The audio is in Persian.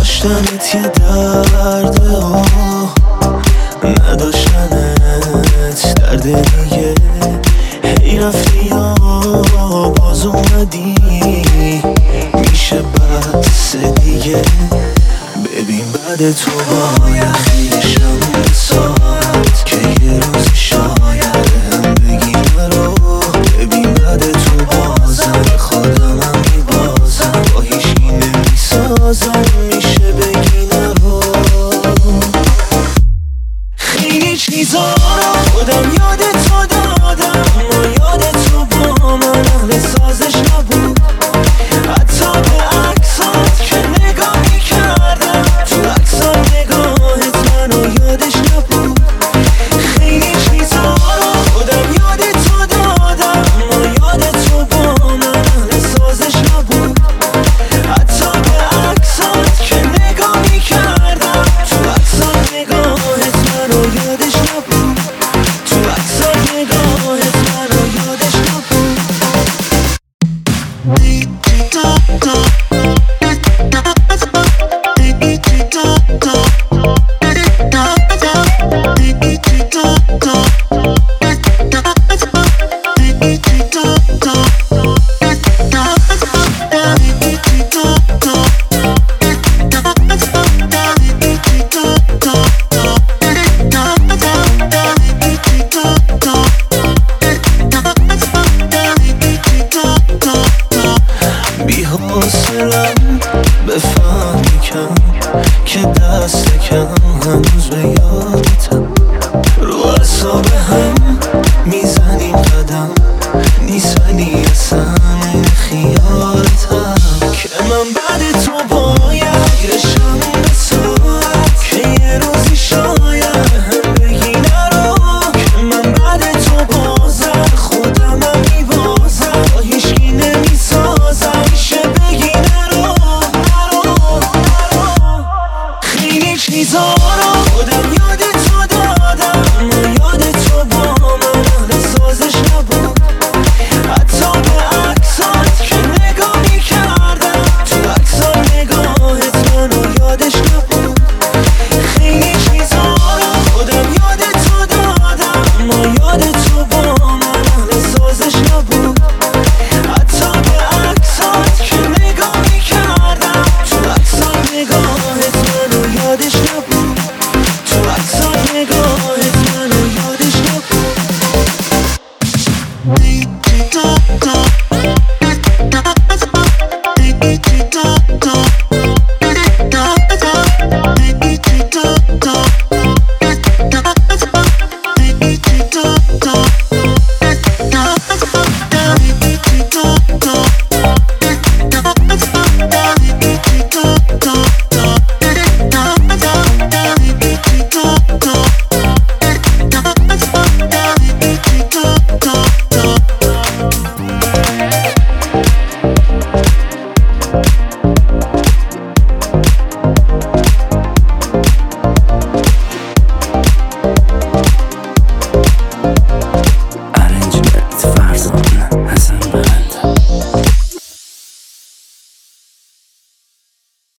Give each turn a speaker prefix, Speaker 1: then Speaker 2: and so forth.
Speaker 1: داشتنت یه درده و نداشتنت درد دیگه. هی رفتی یا باز اومدی، میشه بس دیگه. ببین بعد تو باید خیلی شم ساعت که یه روزی شاید هم بگی نرو. ببین بعد تو بازم خودم هم میبازم، با هیچی نمیسازم، میشه بگی نرو. خیلی چیزا رو خودم یاد تو دادم، اما یاد تو با من اهل سازش نبود. حتی به عکسات که نگاه میکردم، تو عکسات نگاهت منو یادش نبود. خیلی چیزا رو خودم یاد تو دادم، اما یاد تو با من اهل سازش نبود. حتی به عکسات که نگاه میکردم، تو عکسات نگاهت منو یادش نبود. تو عکسات نگاهت منو یادش نبود. بی‌حوصله‌ام بفهم کم که دست کم هنوز به یادتم. رو اعصاب هم میزنیم قدم، نیست ولی اصلا این خیالتم که من بعد تو